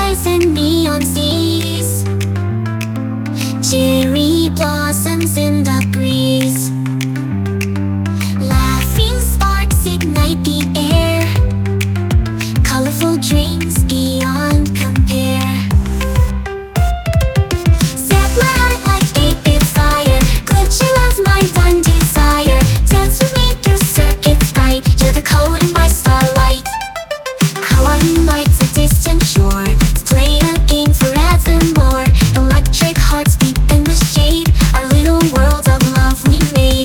fireflies and neon seas, cherry blossoms in the breeze. Laughing sparks ignite the air, colorful dreams beyond compare. Set my heart like 8-bit fire, glitch your love's my one desire. Dance with me through circuits bright, you're the code in my starlight. Coloring lights a distant shore, let's play a game forevermore. Electric hearts beat in the shade, our little world of love we made.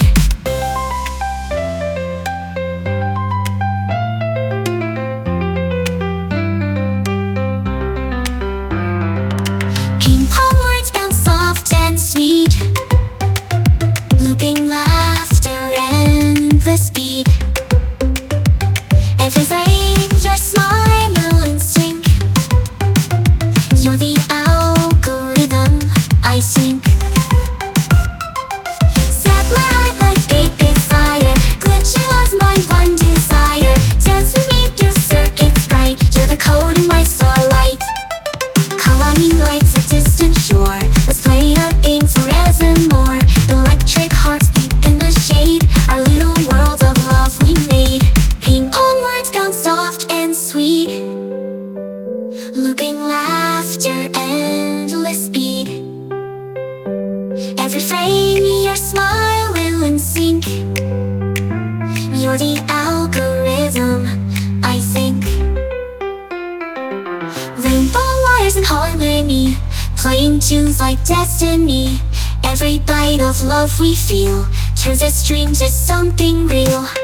Ping pong words bounce soft and sweet, looping laughter endless speed. Every frame your smile and sync, you're the algorithm I sync. Set my heart like 8-bit fire, glitch your love's my one desire. Dance with me through circuits bright, you're the code in my starlight. Coloring lights a distant shore, let's play a game forevermore. Electric hearts beat in the shade, our little world of love we made. Ping pong words bounce soft and sweet, looping laughter endless speed. Every frame your smile will in sync, you're the algorithm I think. Rainbow wires in harmony, playing tunes like destiny. Every bite of love we feel turns this dream to something real.